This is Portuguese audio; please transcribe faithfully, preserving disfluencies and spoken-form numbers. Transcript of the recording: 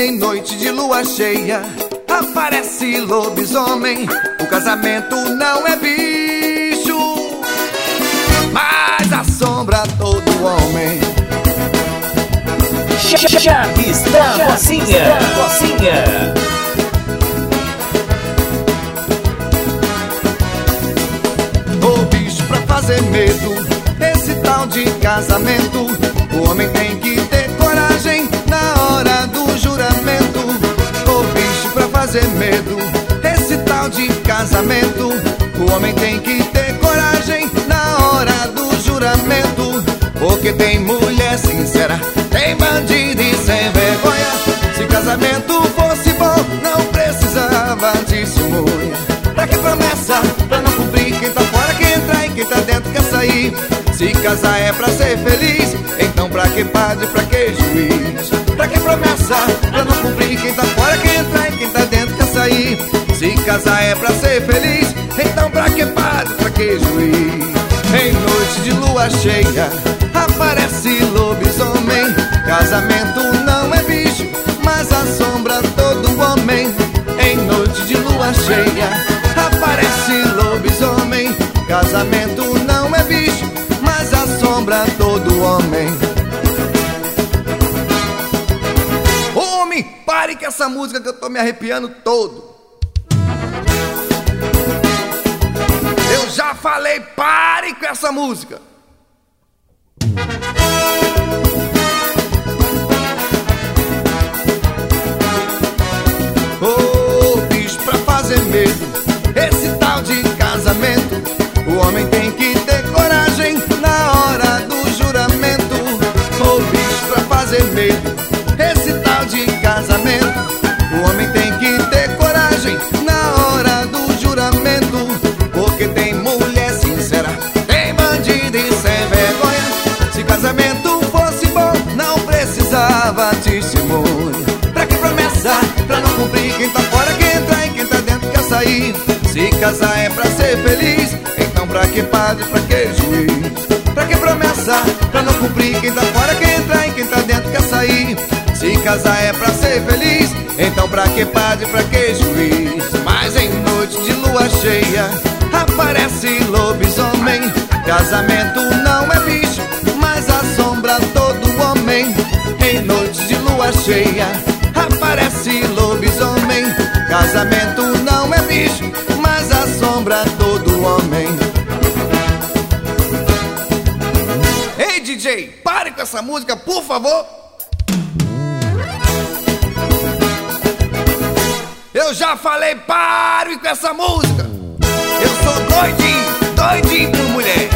Em noite de lua cheia aparece lobisomem. O casamento não é bicho, mas assombra todo homem. Chaves da Rocinha, Rocinha. O bicho pra fazer medo, esse tal de casamento. O homem tem que ter coragem na hora do juramento. O bicho pra fazer medo, esse tal de casamento. O homem tem que ter coragem na hora do juramento. Porque tem mulher sincera, tem bandido e sem vergonha. Se casamento fosse bom, não precisava de testemunha. Pra que promessa, pra não cumprir? Quem tá fora quer entrar e quem tá dentro quer sair. Se casar é pra ser feliz, então pra que padre, pra que juiz? Pra que promessa, pra não cumprir? Quem tá fora quer entrar e quem tá dentro quer sair. Se casar é pra ser feliz, então pra que padre, pra que juiz? Em noite de lua cheia aparece lobisomem. Casamento não é bicho, mas assombra todo homem. Em noite de lua cheia aparece lobisomem. Casamento não é bicho, mas assombra todo homem. Homem, pare com essa música que eu tô me arrepiando todo. Eu já falei, pare com essa música. Oh, bicho pra fazer medo, esse tal de casamento. O homem tem que ter coragem na hora do juramento. Oh, bicho pra fazer medo, esse tal de casamento. O homem tem que ter coragem na hora do juramento. Porque tem mulher sincera, tem bandido e sem vergonha. Se casamento fosse bom, não precisava de testemunha. Pra que promessa, pra não cumprir? Quem tá fora quer entrar e quem tá dentro quer sair. Se casar é pra ser feliz, então pra que padre, pra que juiz? Pra que promessa, pra não cumprir? Quem tá fora quer entrar e quem tá dentro quer sair. Se casar é pra ser feliz, então pra que padre, pra que juiz? Mas em noite de lua cheia aparece lobisomem. Casamento não é bicho, mas assombra todo homem. Em noite de lua cheia aparece lobisomem. Casamento não é bicho, mas assombra todo homem. Ei, D J, pare com essa música, por favor. Eu já falei, pare com essa música. Eu sou doidinho, doidinho por mulher.